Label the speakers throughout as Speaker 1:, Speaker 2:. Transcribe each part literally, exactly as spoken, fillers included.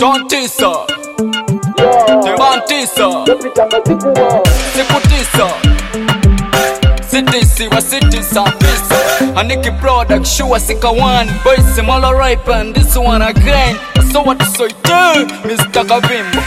Speaker 1: Tontisa Tebantisa Sikutisa City wa city surface Aniki product sure sika one boys all ripe and this one again. So what so you Mister Kavimbo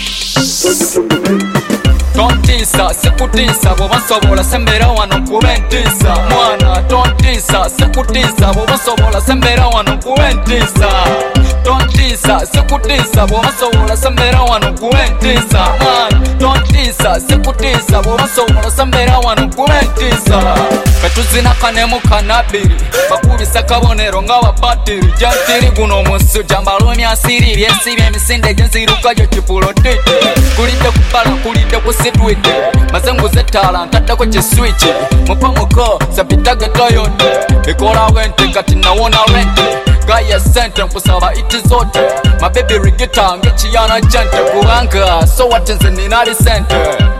Speaker 1: Tontisa sikutisa bobasobola sembera wano kubentisa mwana tontisa sikutisa bobasobola sembera wano kubentisa tontisa sikutisa bobasobola sembera wano kubentisa mwana tontisa sikutisa bobasobola sembera wano kubentisa katuzina kanemu kanabiri bakubisa kabonero ngawa batiri jantiri guno musu jambalo myasiri byesi byemisinde jenziruka je kipulo tete kulide kupala kulide kusidwide mazengu zetala nkata kwa switch mupamuko zapitaga toyote bikola wente kati nawona rente gaya sente nkusaba iti zote mababy rigita ngechiyana jante kuanga so watenze ninali sente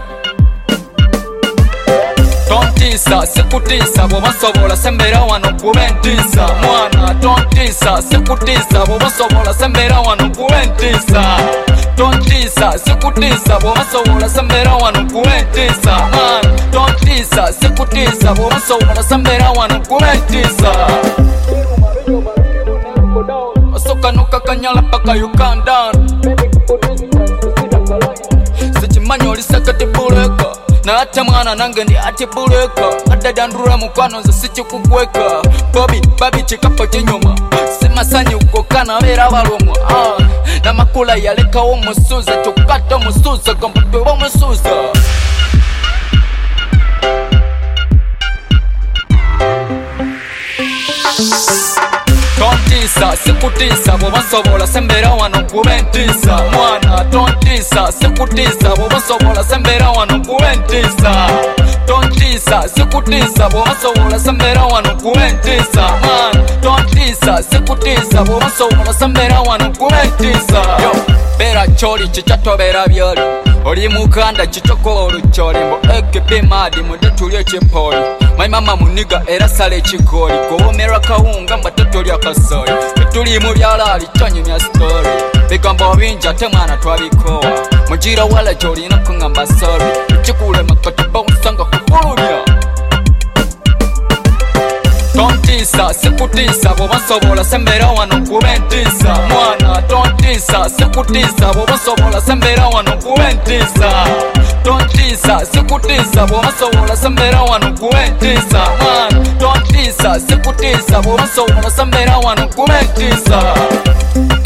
Speaker 1: tontisa sikutisa bobasobola sembera wano kubentisa mwana tontisa sikutisa bobasobola sembera wano kubentisa tontisa sikutisa bobasobola sembera wano kubentisa mwana tontisa sikutisa bobasobola sembera wano kubentisa asoka nuka kanyala paka you calm down sichimanyo lisakati buleka na ate mwana nange ndi ati buleka adadandura mukwano nze sichikugweka Bobby babi chikapo chenyuma simasanyi ukokana bera balomwa ah. na makula yaleka omusuza chokata omusuza kambutwe omusuza tontisa sikutisa bobasobola sembera wano kubentisa mwana tontisa sikutisa bobasobola sembera wano kubentisa tontisa sikutisa bobasobola sembera wano kubentisa mwana tontisa sikutisa bobasobola sembera wano kubentisa yo bera choli chichatobera byoli oli mukanda chichoko olucholi mbo ekepe madi mudetulye chipoli my mama muniga era sale chikoli kuomera kawunga mbatatu lya kasoli tuli mu byalali tonye mya story bigambo binja te mwana twabikowa mujira wala choli na kungamba sorry chikule makatuba usanga kupulumya tontisa sikutisa bobasobola sembera wano kubentisa mwana tontisa sikutisa bobasobola sembera wano kubentisa tontisa sikutisa bobasobola sembera wano kubentisa mwana tontisa sikutisa bobasobola sembera wano kubentisa